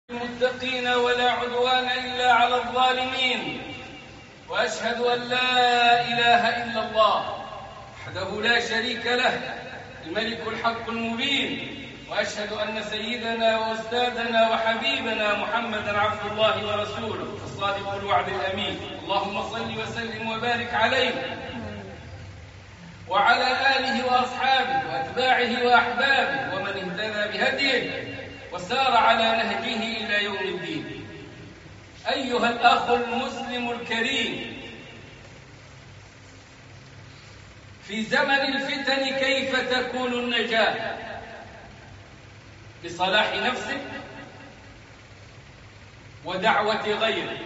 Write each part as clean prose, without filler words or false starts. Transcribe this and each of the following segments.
المتقين ولا عدوان إلا على الظالمين، وأشهد أن لا إله إلا الله وحده لا شريك له الملك الحق المبين، وأشهد أن سيدنا وأستاذنا وحبيبنا محمدا عبد الله ورسوله الصادق الوعد الأمين. اللهم صل وسلم وبارك عليه وعلى آله وأصحابه وأتباعه وأحبابه ومن اهتدى بهديه وسار على نهجه إلى يوم الدين. أيها الأخ المسلم الكريم، في زمن الفتن كيف تكون النجاة؟ بصلاح نفسك ودعوة غيرك،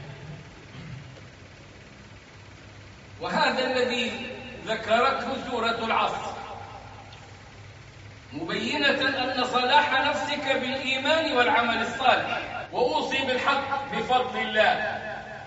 وهذا الذي ذكرته سورة العصر، مبينة أن صلاح نفسك بالإيمان والعمل الصالح. وأوصي بالحق بفضل الله،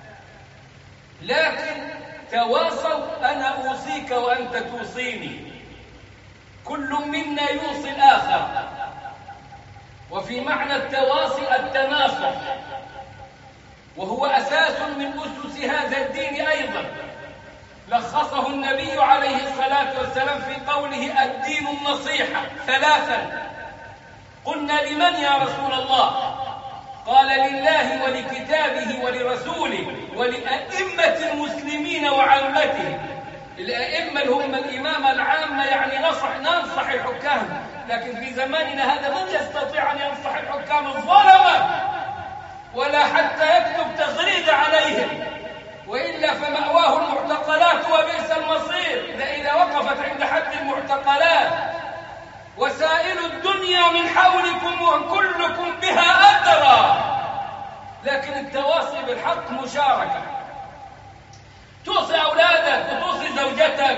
لكن تواصوا، أنا أوصيك وأنت توصيني، كل منا يوصي الآخر. وفي معنى التواصي التناصح، وهو أساس من أسس هذا الدين أيضا، لخصه النبي عليه الصلاة والسلام في قوله الدين النصيحة ثلاثا. قلنا لمن يا رسول الله؟ قال لله ولكتابه ولرسوله ولأئمة المسلمين وعامته. الأئمة هم الإمامة العامة، يعني ننصح الحكام، لكن في زماننا هذا من يستطيع أن ينصح الحكام الظلمة ولا حتى يكتب تغريدة عليهم، وإلا فمأواه المعتقلات وبئس المصير إذا وقفت عند حد المعتقلات. وسائل الدنيا من حولكم وكلكم بها أدرى، لكن التواصي بالحق مشاركة. توصي أولادك وتوصي زوجتك،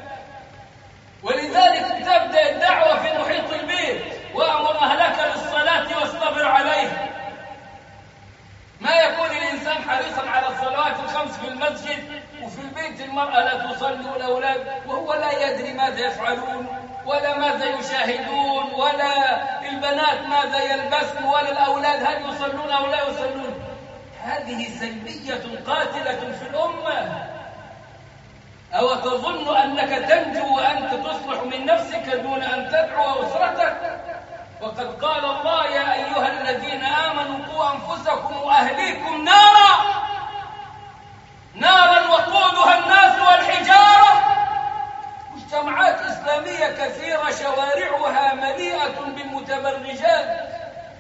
ولذلك تبدأ الدعوة في محيط البيت. وأمر أهلك بالصلاة واصطبر عليها. ما يكون الإنسان حريصا على الصلوات الخمس في المسجد وفي البيت المرأة لا تصلي والأولاد، وهو لا يدري ماذا يفعلون ولا ماذا يشاهدون ولا البنات ماذا يلبسن ولا الأولاد هل يصلون أو لا يصلون. هذه سلبية قاتلة في الأمة. أو تظن أنك تنجو وأنت تصلح من نفسك دون أن تدعو أسرتك؟ وقد قال الله يا أيها الذين آمنوا قوا أنفسكم وأهليكم نارا وقودها الناس والحجارة. مجتمعات إسلامية كثيرة شوارعها مليئة بالمتبرجات.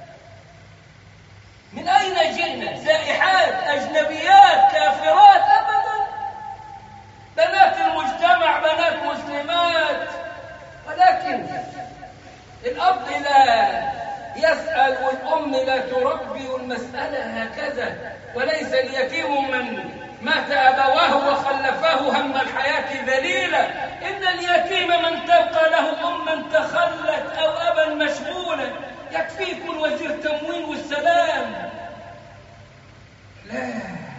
من أين جئنا؟ سائحات، أجنبيات، كافرات؟ أبدا. بنات المجتمع بنات مسلمات، ولكن الأب لا يسأل والأم لا تربي، والمسألة هكذا. وليس اليتيم من مات أبواه وخلفاه هم الحياة ذليلا، إن اليتيم من تبقى له أما تخلت أو أبا مشغولا، يكفيكم وزير تموين والسلام. لا.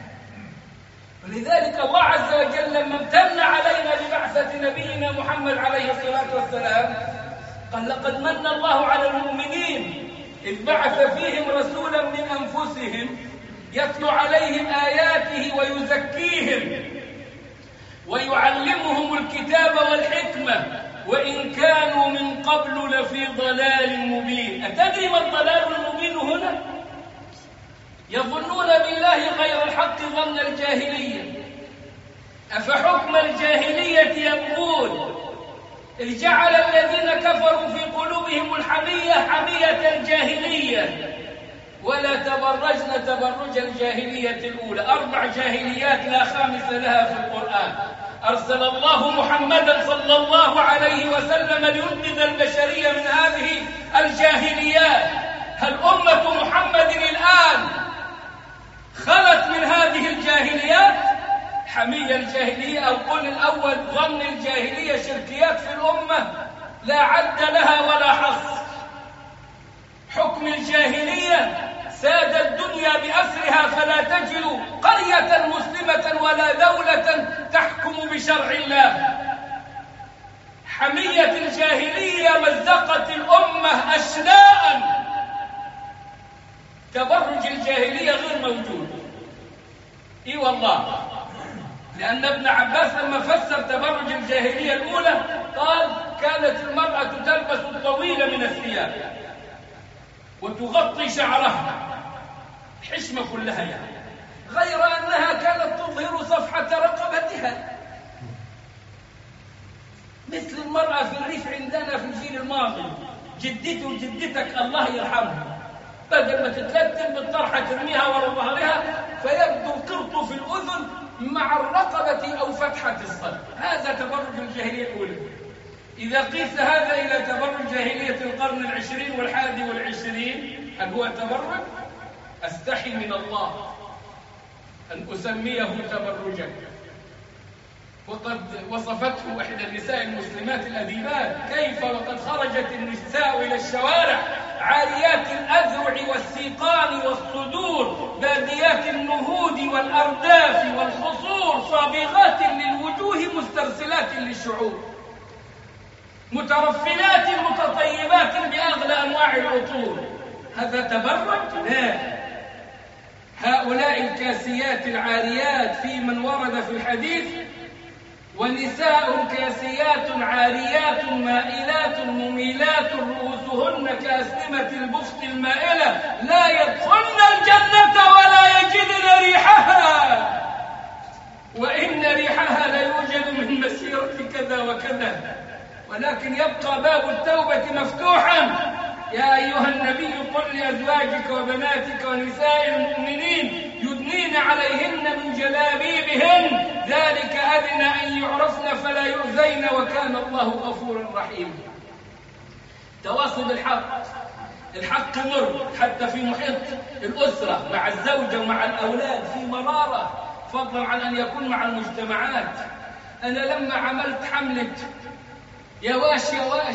ولذلك الله عز وجل لما امتن علينا ببعثة نبينا محمد عليه الصلاة والسلام قال لقد من الله على المؤمنين إذ بعث فيهم رسولا من أنفسهم يتلو عليهم آياته ويزكيهم ويعلمهم الكتاب والحكمة وإن كانوا من قبل لفي ضلال مبين. أتدري ما الضلال المبين هنا؟ يظنون بالله غير الحق ظن الجاهلية، أفحكم الجاهلية يبغون، إذ جعل الذين كفروا في قلوبهم الحمية حمية الجاهلية ولا تبرجن تبرج الجاهلية الأولى. 4 جاهليات لا خامس لها في القرآن. أرسل الله محمدا صلى الله عليه وسلم لينقذ البشرية من هذه الجاهليات. هل أمة محمد الآن خلت من هذه الجاهليات؟ حمية الجاهلية أو قل الأول ظن الجاهلية شركيات في الأمة لا عد لها ولا حصر. حكم الجاهلية ساد الدنيا بأسرها، فلا تجد قرية مسلمة ولا دولة تحكم بشرع الله. حمية الجاهلية مزقت الأمة أشلاء تبرج الجاهلية غير موجود. إي والله، لأن ابن عباس لما فسر تبرج الجاهلية الأولى قال كانت المرأة تلبس الطويل من الثياب وتغطي شعرها، حشمة كلها يعني، غير أنها كانت تظهر صفحة رقبتها مثل المرأة في الريف عندنا في الجيل الماضي. جدتي وجدتك الله يرحمها بدل ما تتلتم بالطرحة ترميها وراء ظهرها فيبدو القرط في الأذن مع الرقبة أو فتحة الصدر. هذا تبرج الجاهلية الأولى. إذا قيس هذا إلى تبرج جاهلية القرن العشرين والحادي والعشرين، هل هو تبرج؟ أستحي من الله أن أسميه تبرجا. وقد وصفته إحدى النساء المسلمات الأديبات كيف وقد خرجت النساء إلى الشوارع عاريات الأذرع والسيقان والصدور باديات النهود والأرداف والخصور صابغات للوجوه مسترسلات للشعور مترفلات متطيبات بأغلى أنواع العطور. هذا تبرج؟ لا. هؤلاء الكاسيات العاريات في من ورد في الحديث ونساء كاسيات عاريات مائلات مميلات رؤوسهن كأسنمة البخت المائلة لا يدخلن الجنة ولا يجدن ريحها وإن ريحها لا يوجد من مسيرة كذا وكذا، ولكن يبقى باب التوبة مفتوحا. يا أيها النبي قل لأزواجك وبناتك ونساء المؤمنين يدنين عليهن من جلابيبهن ذلك أدنى أن يعرفن فلا يؤذين وكان الله غفورا رحيما. تواصي بالحق. الحق مر حتى في محيط الأسرة مع الزوجة ومع الأولاد في مرارة، فضلا عن أن يكون مع المجتمعات. أنا لما عملت حملة يواش يواش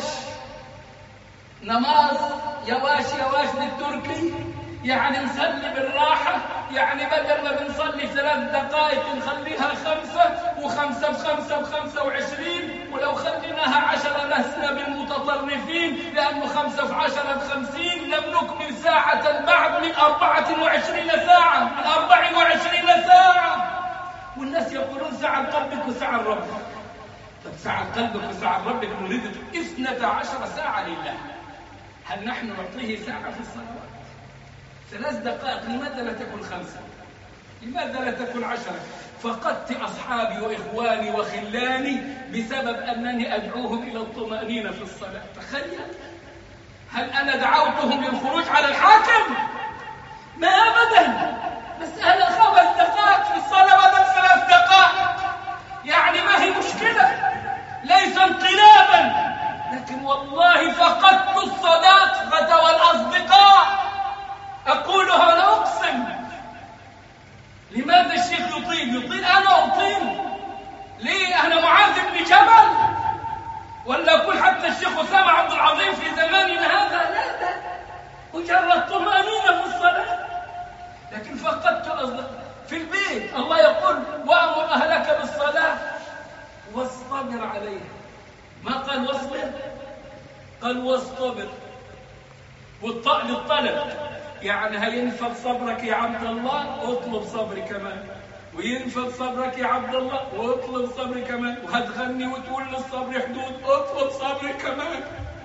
نماز يواش يواش للتركي، يعني نصلي بالراحة، يعني بدل ما بنصلي 3 دقائق نخليها 5 و5 ب5 ب25، ولو خليناها 10 لسنا بالمتطرفين، لأنه 5 في 10 ب50 لم نكمل ساعة بعد من 24 ساعة، من 24 ساعة. والناس يقولون ساعة قلبك وساعة ربك. طب ساعة قلبك وساعة ربك نريد 12 ساعة لله، هل نحن نعطيه ساعة في الصلوات؟ 3 دقائق، لماذا لا تكون 5؟ لماذا لا تكون 10؟ فقدت أصحابي وإخواني وخلاني بسبب أنني أدعوهم إلى الطمأنينة في الصلاة. تخيل، هل أنا دعوتهم للخروج على الحاكم؟ ما أبدا، مسألة 5 دقائق في الصلاة بدل 3 دقائق، يعني ما هي مشكلة، ليس انقلابا، لكن والله فقدت الصداقة والأصدقاء. أقولها ولا أقسم. لماذا الشيخ يطيل؟ أنا أطيل ليه؟ أنا معاذ بن جبل ولا أقول حتى الشيخ أسامة عبد العظيم في زماننا هذا؟ لا، مجرد طمأنينة في الصلاة. لكن فقدت الأصدقاء في البيت. الله يقول وأمر أهلك بالصلاة واصطبر عليها، ما قال واصبر، قال واصطبر، والطاء للطلب، يعني هينفذ صبرك يا عبد الله اطلب صبري كمان، وينفذ صبرك يا عبد الله واطلب صبري كمان، وهتغني وتقول للصبر حدود اطلب صبري كمان.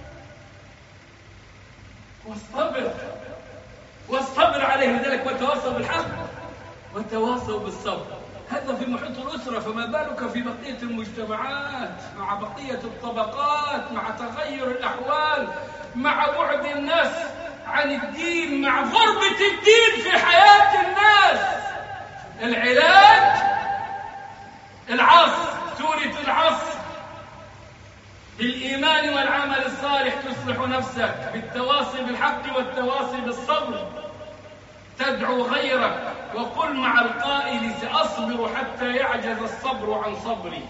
واصطبر عليه. لذلك وتواصوا بالحق وتواصوا بالصبر. هذا في محيط الأسرة، فما بالك في بقية المجتمعات، مع بقية الطبقات، مع تغير الأحوال، مع بعد الناس عن الدين، مع غربة الدين في حياة الناس. العلاج العصر، سورة العصر، بالإيمان والعمل الصالح تصلح نفسك، بالتواصي بالحق والتواصي بالصبر تدعو غيرك. وقل مع القائل سأصبر حتى يعجز الصبر عن صبري،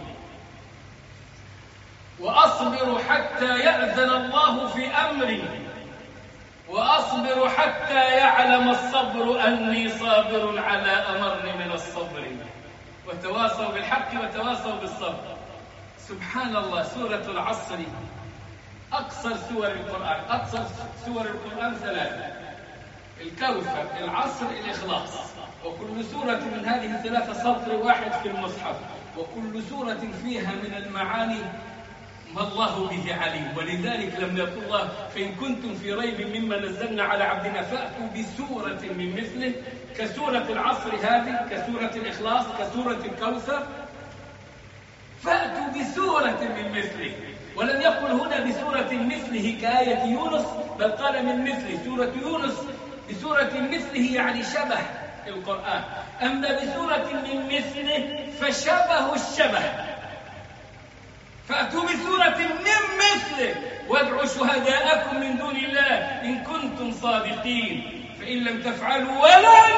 وأصبر حتى يأذن الله في أمري، وأصبر حتى يعلم الصبر أني صابر على أمر من الصبر. وتواصوا بالحق وتواصوا بالصبر. سبحان الله، سورة العصر أقصر سور القرآن، أقصر سور القرآن 3، الكوثر، العصر، الإخلاص. وكل سورة من هذه الثلاثة سطر واحد في المصحف، وكل سورة فيها من المعاني ما الله به عليم. ولذلك لما يقول الله فإن كنتم في ريب مما نزلنا على عبدنا فأتوا بسورة من مثله، كسورة العصر هذه، كسورة الإخلاص، كسورة الكوثر، فأتوا بسورة من مثله. ولم يقل هنا بسورة مثله كآية يونس، بل قال من مثله. سورة يونس بسورة مثله يعني شبه القرآن، أما بسورة من مثله فشبه الشبه. فأتوا بسورة من مثله وادعوا شهداءكم من دون الله إن كنتم صادقين، فإن لم تفعلوا ولن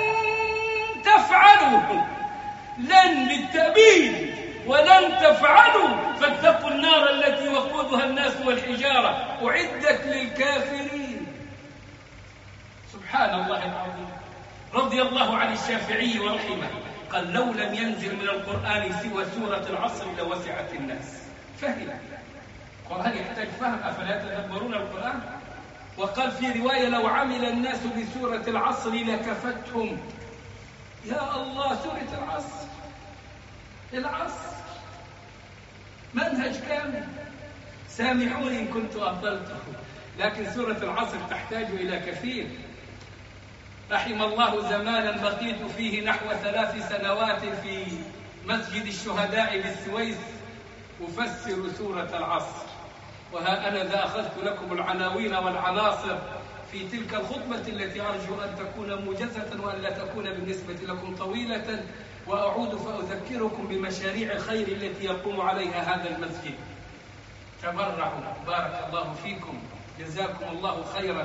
تفعلوا، لن للتأبيد، ولن تفعلوا فاتقوا النار التي وقودها الناس والحجارة أعدت للكافرين. سبحان الله العظيم. رضي الله عن الشافعي ورحمه، قال لو لم ينزل من القرآن سوى سورة العصر لوسعت الناس. فهم القرآن يحتاج فهم، أفلا يتدبرون القرآن؟ وقال في رواية لو عمل الناس بسورة العصر لكفتهم. يا الله، سورة العصر، العصر منهج كامل. سامحوني إن كنت أضلتكم، لكن سورة العصر تحتاج إلى كثير. رحم الله زمانا بقيت فيه نحو 3 سنوات في مسجد الشهداء بالسويس أفسر سورة العصر، وها أنا ذا أخذت لكم العناوين والعناصر في تلك الخطبة التي أرجو أن تكون موجزة وأن لا تكون بالنسبة لكم طويلة، وأعود فأذكركم بمشاريع الخير التي يقوم عليها هذا المسجد. تبرعوا، بارك الله فيكم، جزاكم الله خيرا.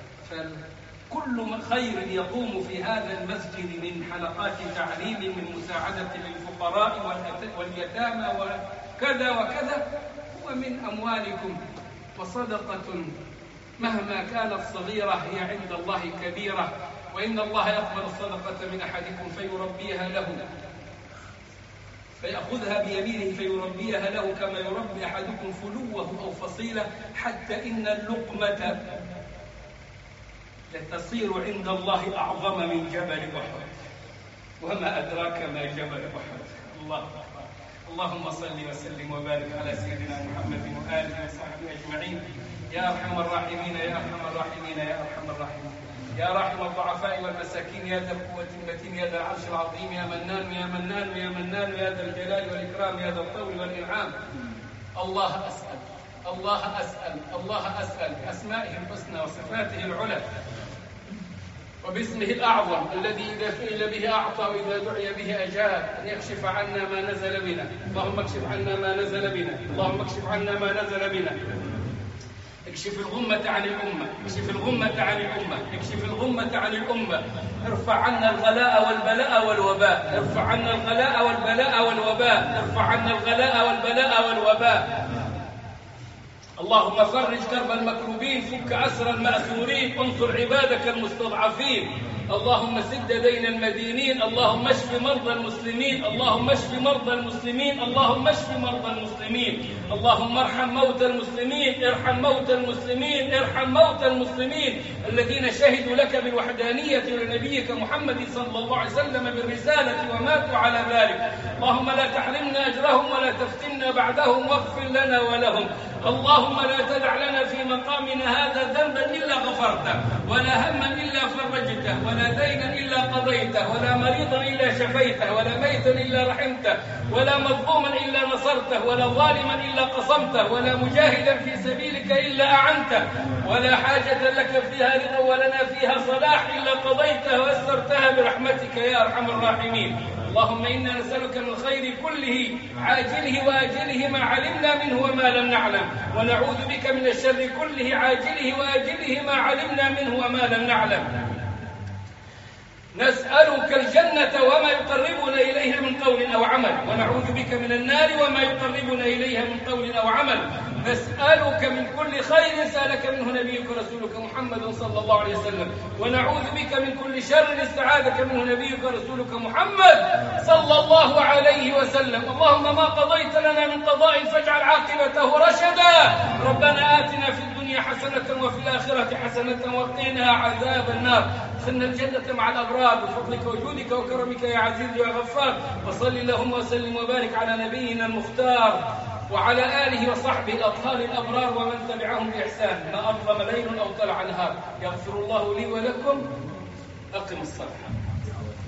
فكل خير يقوم في هذا المسجد من حلقات تعليم، من مساعدة للفقراء واليتامى وكذا وكذا، هو من أموالكم. وصدقة مهما كانت صغيرة هي عند الله كبيرة، وإن الله يقبل الصدقة من أحدكم فيربيها له، فيأخذها بيمينه فيربيها له كما يربي أحدكم فلوه أو فصيلة، حتى إن اللقمة لتصير عند الله أعظم من جبل أحد. وما أدراك ما جبل أحد. الله أكبر. اللهم صل وسلم وبارك على سيدنا محمد وآله وصحبه أجمعين. يا أرحم الراحمين، يا أرحم الراحمين، يا أرحم الراحمين، يا راحم الضعفاء والمساكين، يا ذا القوة المتين، يا ذا العرش العظيم، يا منان يا منان يا منان، يا ذا الجلال والإكرام، يا ذا الطول والإنعام. الله أسأل، الله أسأل، الله أسأل بأسمائه الحسنى وصفاته العلى وباسمه الأعظم الذي إذا سئل به أعطى وإذا دعي به أجاب، أن يكشف عنا ما نزل بنا. اللهم اكشف عنا ما نزل بنا، اللهم اكشف عنا ما نزل بنا. اكشف الغمة عن الأمة، اكشف الغمة عن الأمة، اكشف الغمة عن الأمة. ارفع عنا الغلاء والبلاء والوباء، ارفع عنا الغلاء والبلاء والوباء، ارفع عنا الغلاء والبلاء والوباء. اللهم فرج كرب المكروبين، فك أسر المأسورين، انصر عبادك المستضعفين. اللهم سد دين المدينين، اللهم اشف مرضى المسلمين، اللهم اشف مرضى المسلمين، اللهم اشف مرضى المسلمين. اللهم ارحم موتى المسلمين، ارحم موتى المسلمين، ارحم موتى المسلمين الذين شهدوا لك بالوحدانية ولنبيك محمد صلى الله عليه وسلم بالرسالة وماتوا على ذلك. اللهم لا تحرمنا أجرهم ولا تفتنا بعدهم، واغفر لنا ولهم. اللهم لا تدع لنا في مقامنا هذا ذنبا إلا غفرته، ولا هما إلا فرجته، ولا دينا إلا قضيته، ولا مريضا إلا شفيته، ولا ميتا إلا رحمته، ولا مظلوما إلا نصرته، ولا ظالما إلا قصمته، ولا مجاهدا في سبيلك إلا أعنته، ولا حاجة لك فيها رضا ولنا فيها صلاح إلا قضيتها ويسرتها برحمتك يا أرحم الراحمين. اللهم إنا نسألك من الخير كله عاجله وآجله ما علمنا منه وما لم نعلم، ونعوذ بك من الشر كله عاجله وآجله ما علمنا منه وما لم نعلم. نسألك الجنة وما يقربنا إليها من قول أو عمل، ونعوذ بك من النار وما يقربنا إليها من قول أو عمل. نسألك من كل خير سألك منه نبيك ورسولك محمد صلى الله عليه وسلم، ونعوذ بك من كل شر استعاذك منه نبيك ورسولك محمد صلى الله عليه وسلم. اللهم ما قضيت لنا من قضاء فاجعل عاقبته رشدا. ربنا آتنا في الدنيا الدنيا حسنة وفي الآخرة حسنة وقنا عذاب النار. دخلنا الجنة مع الأبرار بفضلك وجودك وكرمك يا عزيز يا غفار. وصل اللهم وسلم وبارك على نبينا المختار وعلى آله وصحبه الأطهار الأبرار ومن تبعهم بإحسان. ما أظلم ليل أو طلع نهار. يغفر الله لي ولكم. أقم الصلاة.